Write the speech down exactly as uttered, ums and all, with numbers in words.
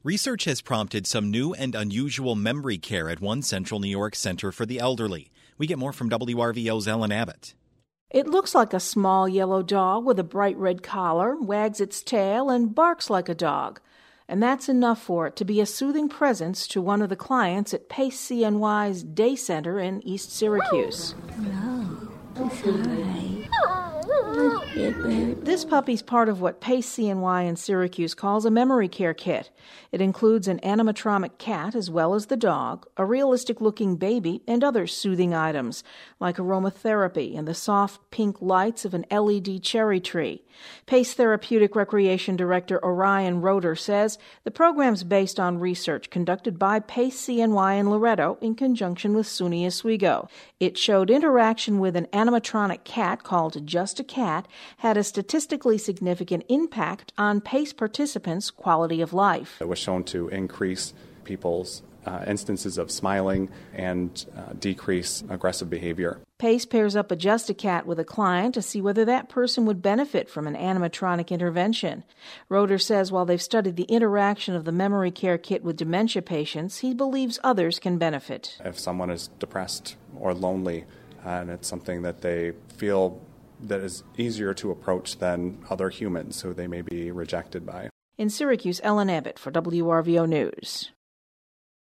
Research has prompted some new and unusual memory care at one Central New York Center for the Elderly. We get more from W R V O's Ellen Abbott. It looks like a small yellow dog with a bright red collar, wags its tail, and barks like a dog. And that's enough for it to be a soothing presence to one of the clients at Pace C N Y's Day Center in East Syracuse. Hello. Hi. This puppy's part of what Pace C N Y in Syracuse calls a memory care kit. It includes an animatronic cat as well as the dog, a realistic-looking baby, and other soothing items, like aromatherapy and the soft pink lights of an L E D cherry tree. Pace Therapeutic Recreation Director Orion Roeder says the program's based on research conducted by Pace C N Y in Loretto in conjunction with SUNY Oswego. It showed interaction with an animatronic cat called Just a Cat had a statistically significant impact on Pace participants' quality of life. It was shown to increase people's uh, instances of smiling and uh, decrease aggressive behavior. Pace pairs up a Just a Cat with a client to see whether that person would benefit from an animatronic intervention. Roeder says while they've studied the interaction of the memory care kit with dementia patients, he believes others can benefit. If someone is depressed or lonely, uh, and it's something that they feel that is easier to approach than other humans who they may be rejected by. In Syracuse, Ellen Abbott for W R V O News.